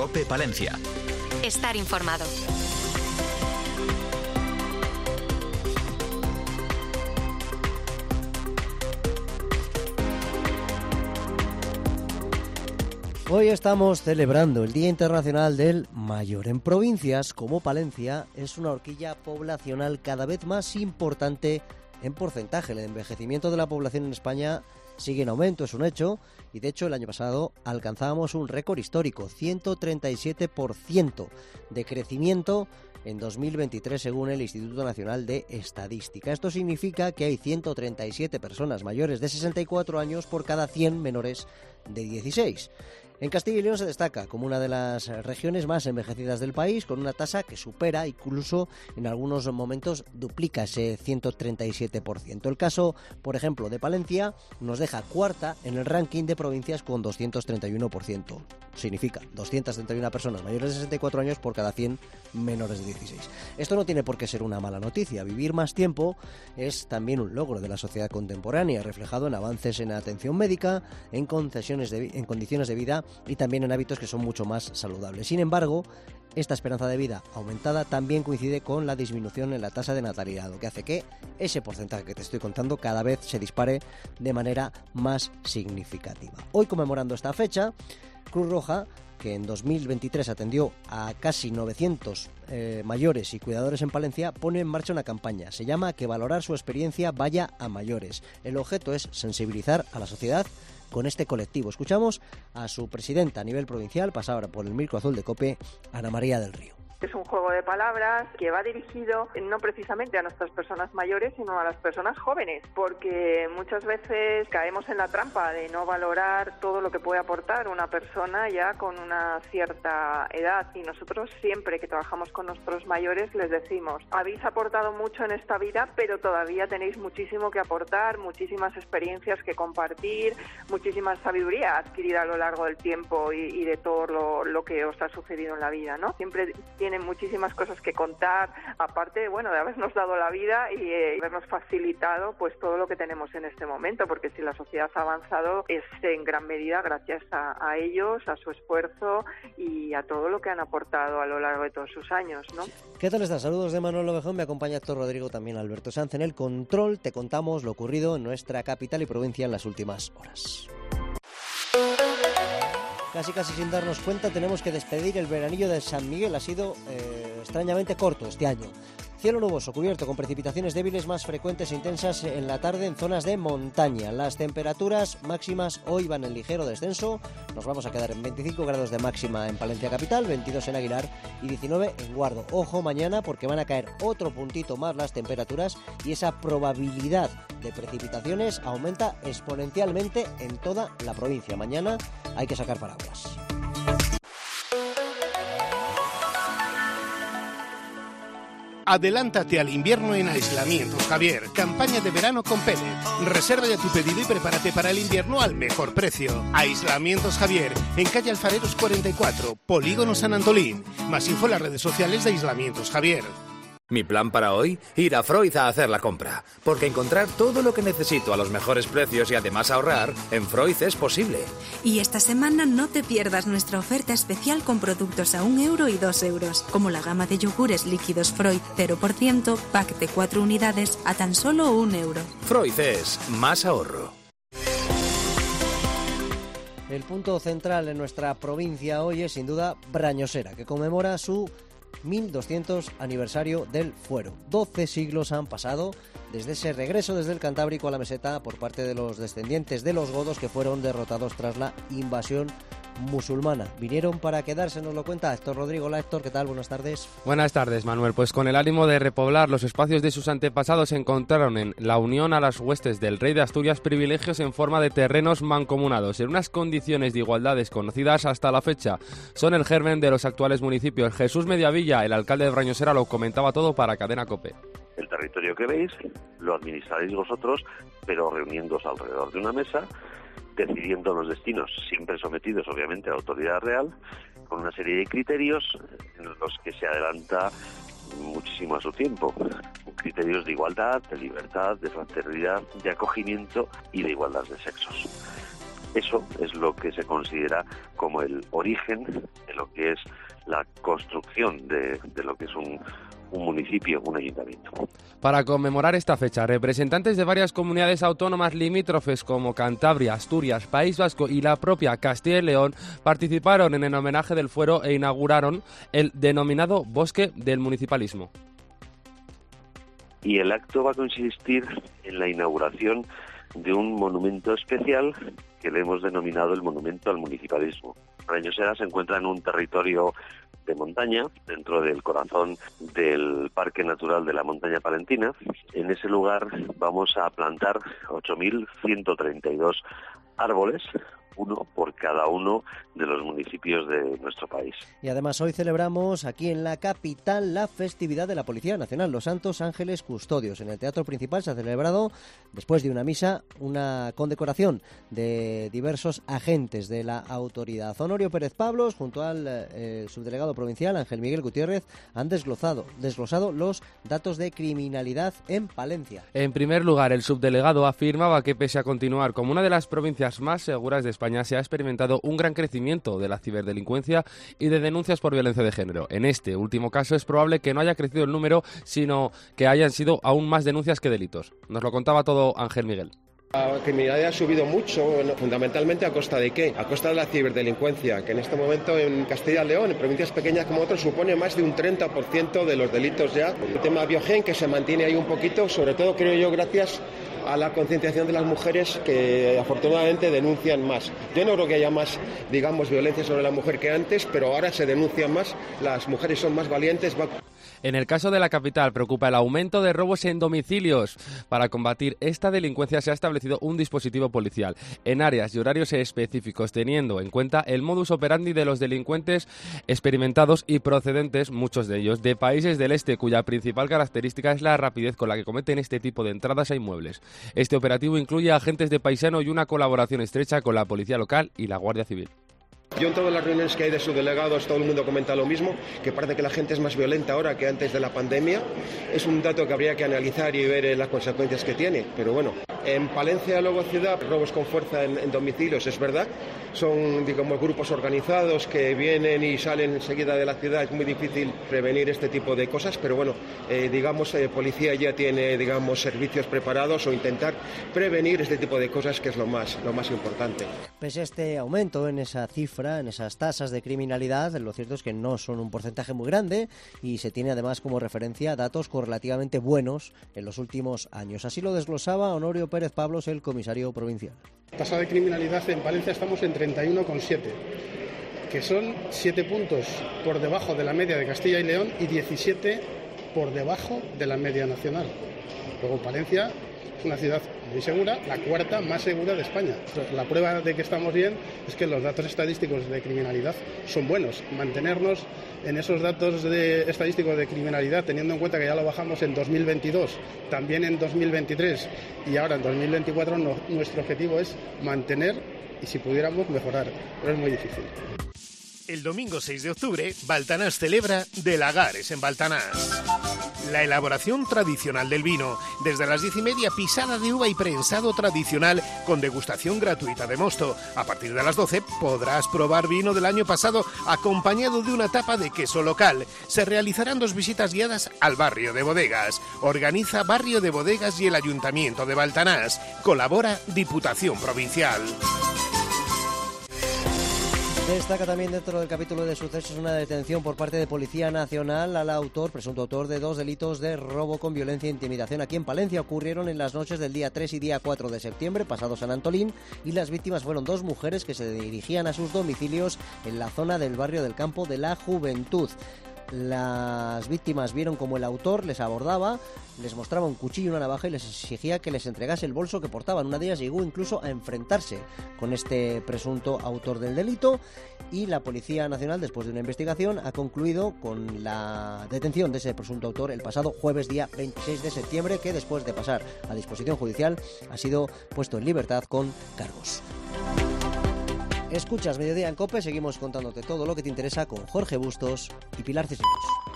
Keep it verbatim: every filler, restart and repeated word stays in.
COPE Palencia. Estar informado. Hoy estamos celebrando el Día Internacional del Mayor. En provincias como Palencia es una horquilla poblacional cada vez más importante en porcentaje. El envejecimiento de la población en España sigue en aumento, es un hecho, y de hecho el año pasado alcanzábamos un récord histórico, ciento treinta y siete por ciento de crecimiento en dos mil veintitrés según el Instituto Nacional de Estadística. Esto significa que hay ciento treinta y siete personas mayores de sesenta y cuatro años por cada cien menores de dieciséis. En Castilla y León se destaca como una de las regiones más envejecidas del país, con una tasa que supera, incluso en algunos momentos duplica ese ciento treinta y siete por ciento. El caso, por ejemplo, de Palencia nos deja cuarta en el ranking de provincias con doscientos treinta y uno por ciento. Significa doscientas treinta y una personas mayores de sesenta y cuatro años por cada cien menores de dieciséis. Esto no tiene por qué ser una mala noticia. Vivir más tiempo es también un logro de la sociedad contemporánea, reflejado en avances en atención médica, en concesiones de, en condiciones de vida y también en hábitos que son mucho más saludables. Sin embargo, esta esperanza de vida aumentada también coincide con la disminución en la tasa de natalidad, lo que hace que ese porcentaje que te estoy contando cada vez se dispare de manera más significativa. Hoy, conmemorando esta fecha, Cruz Roja, que en dos mil veintitrés atendió a casi novecientos eh, mayores y cuidadores en Palencia, pone en marcha una campaña. Se llama Que valorar su experiencia vaya a mayores. El objeto es sensibilizar a la sociedad con este colectivo. Escuchamos a su presidenta a nivel provincial, pasada ahora por el micro azul de COPE, Ana María del Río. Es un juego de palabras que va dirigido no precisamente a nuestras personas mayores, sino a las personas jóvenes, porque muchas veces caemos en la trampa de no valorar todo lo que puede aportar una persona ya con una cierta edad. Y nosotros siempre que trabajamos con nuestros mayores les decimos: habéis aportado mucho en esta vida, pero todavía tenéis muchísimo que aportar, muchísimas experiencias que compartir, muchísima sabiduría adquirida a lo largo del tiempo y, y de todo lo, lo que os ha sucedido en la vida, ¿no? Siempre tiene muchísimas cosas que contar, aparte, bueno, de habernos dado la vida y eh, habernos facilitado pues todo lo que tenemos en este momento, porque si la sociedad ha avanzado es en gran medida gracias a, a ellos, a su esfuerzo y a todo lo que han aportado a lo largo de todos sus años, ¿no? ¿Qué tal estás? Saludos de Manuel Ovejón, me acompaña Héctor Rodrigo, también Alberto Sanz. En el control te contamos lo ocurrido en nuestra capital y provincia en las últimas horas. Casi casi sin darnos cuenta tenemos que despedir el veranillo de San Miguel. Ha sido eh, extrañamente corto este año. Cielo nuboso, cubierto, con precipitaciones débiles más frecuentes e intensas en la tarde en zonas de montaña. Las temperaturas máximas hoy van en ligero descenso. Nos vamos a quedar en veinticinco grados de máxima en Palencia capital, veintidós en Aguilar y diecinueve en Guardo. Ojo mañana porque van a caer otro puntito más las temperaturas y esa probabilidad de precipitaciones aumenta exponencialmente en toda la provincia. Mañana hay que sacar paraguas. Adelántate al invierno en Aislamientos Javier. Campaña de verano con Pellet. Reserva ya tu pedido y prepárate para el invierno al mejor precio. Aislamientos Javier, en calle Alfareros cuarenta y cuatro, Polígono San Antolín. Más info en las redes sociales de Aislamientos Javier. Mi plan para hoy, ir a Freud a hacer la compra, porque encontrar todo lo que necesito a los mejores precios y además ahorrar, en Freud es posible. Y esta semana no te pierdas nuestra oferta especial con productos a un euro y dos euros, como la gama de yogures líquidos Freud cero por ciento, pack de cuatro unidades a tan solo un euro. Freud es más ahorro. El punto central en nuestra provincia hoy es sin duda Brañosera, que conmemora su mil doscientos aniversario del fuero. doce siglos han pasado desde ese regreso desde el Cantábrico a la meseta por parte de los descendientes de los godos que fueron derrotados tras la invasión musulmana. Vinieron para quedarse, nos lo cuenta Héctor Rodrigo. Hola Héctor, ¿qué tal? Buenas tardes. Buenas tardes, Manuel. Pues con el ánimo de repoblar los espacios de sus antepasados encontraron en la unión a las huestes del rey de Asturias privilegios en forma de terrenos mancomunados en unas condiciones de igualdad desconocidas hasta la fecha. Son el germen de los actuales municipios. Jesús Mediavilla, el alcalde de Brañosera, lo comentaba todo para Cadena COPE. El territorio que veis lo administraréis vosotros, pero reuniéndoos alrededor de una mesa, decidiendo los destinos, siempre sometidos obviamente a la autoridad real, con una serie de criterios en los que se adelanta muchísimo a su tiempo. Criterios de igualdad, de libertad, de fraternidad, de acogimiento y de igualdad de sexos. Eso es lo que se considera como el origen de lo que es la construcción de, de lo que es un, un municipio, un ayuntamiento. Para conmemorar esta fecha, representantes de varias comunidades autónomas limítrofes como Cantabria, Asturias, País Vasco y la propia Castilla y León participaron en el homenaje del fuero e inauguraron el denominado Bosque del Municipalismo. Y el acto va a consistir en la inauguración de un monumento especial que le hemos denominado el Monumento al Municipalismo. Arañosera se encuentra en un territorio de montaña, dentro del corazón del Parque Natural de la Montaña Palentina. En ese lugar vamos a plantar ocho mil ciento treinta y dos árboles, uno por cada uno de los municipios de nuestro país. Y además hoy celebramos aquí en la capital la festividad de la Policía Nacional, los Santos Ángeles Custodios. En el Teatro Principal se ha celebrado, después de una misa, una condecoración de diversos agentes de la autoridad. Honorio Pérez Pablos, junto al eh, subdelegado provincial Ángel Miguel Gutiérrez, han desglosado, desglosado los datos de criminalidad en Palencia. En primer lugar, el subdelegado afirmaba que pese a continuar como una de las provincias más seguras de España, España se ha experimentado un gran crecimiento de la ciberdelincuencia y de denuncias por violencia de género. En este último caso es probable que no haya crecido el número, sino que hayan sido aún más denuncias que delitos. Nos lo contaba todo Ángel Miguel. La criminalidad ha subido mucho, fundamentalmente a costa de qué? A costa de la ciberdelincuencia, que en este momento en Castilla y León, en provincias pequeñas como otras, supone más de un treinta por ciento de los delitos ya. El tema Biogen, que se mantiene ahí un poquito, sobre todo creo yo gracias a la concienciación de las mujeres que afortunadamente denuncian más. Yo no creo que haya más, digamos, violencia sobre la mujer que antes, pero ahora se denuncian más, las mujeres son más valientes. En el caso de la capital preocupa el aumento de robos en domicilios. Para combatir esta delincuencia se ha establecido un dispositivo policial en áreas y horarios específicos, teniendo en cuenta el modus operandi de los delincuentes experimentados y procedentes, muchos de ellos, de países del este, cuya principal característica es la rapidez con la que cometen este tipo de entradas a inmuebles. Este operativo incluye agentes de paisano y una colaboración estrecha con la policía local y la Guardia Civil. Yo en todas las reuniones que hay de subdelegados todo el mundo comenta lo mismo, que parece que la gente es más violenta ahora que antes de la pandemia. Es un dato que habría que analizar y ver las consecuencias que tiene, pero bueno. En Palencia, luego ciudad, robos con fuerza en, en domicilios, es verdad. Son, digamos, grupos organizados que vienen y salen enseguida de la ciudad. Es muy difícil prevenir este tipo de cosas, pero bueno, eh, digamos, eh, policía ya tiene, digamos, servicios preparados o intentar prevenir este tipo de cosas, que es lo más, lo más importante. Pese a este aumento en esa cifra, en esas tasas de criminalidad, lo cierto es que no son un porcentaje muy grande y se tiene además como referencia datos correlativamente buenos en los últimos años. Así lo desglosaba Honorio Pérez Pablos, el comisario provincial. Tasa de criminalidad en Palencia estamos en treinta y uno coma siete, que son siete puntos por debajo de la media de Castilla y León y diecisiete por debajo de la media nacional. Luego Palencia es una ciudad muy segura, la cuarta más segura de España. La prueba de que estamos bien es que los datos estadísticos de criminalidad son buenos. Mantenernos en esos datos de estadísticos de criminalidad, teniendo en cuenta que ya lo bajamos en dos mil veintidós, también en dos mil veintitrés y ahora en dos mil veinticuatro, no, nuestro objetivo es mantener y, si pudiéramos, mejorar, pero es muy difícil. El domingo seis de octubre, Baltanás celebra De Lagares en Baltanás. La elaboración tradicional del vino, desde las diez y media, pisada de uva y prensado tradicional con degustación gratuita de mosto. A partir de las doce podrás probar vino del año pasado acompañado de una tapa de queso local. Se realizarán dos visitas guiadas al barrio de Bodegas. Organiza Barrio de Bodegas y el Ayuntamiento de Baltanás. Colabora Diputación Provincial. Destaca también dentro del capítulo de sucesos una detención por parte de Policía Nacional al autor, presunto autor de dos delitos de robo con violencia e intimidación aquí en Palencia. Ocurrieron en las noches del día tres y día cuatro de septiembre, pasado San Antolín, y las víctimas fueron dos mujeres que se dirigían a sus domicilios en la zona del barrio del Campo de la Juventud. Las víctimas vieron como el autor les abordaba, les mostraba un cuchillo y una navaja y les exigía que les entregase el bolso que portaban. Una de ellas llegó incluso a enfrentarse con este presunto autor del delito, y la Policía Nacional, después de una investigación, ha concluido con la detención de ese presunto autor el pasado jueves día veintiséis de septiembre, que después de pasar a disposición judicial ha sido puesto en libertad con cargos. Escuchas Mediodía en COPE, seguimos contándote todo lo que te interesa con Jorge Bustos y Pilar Cisneros.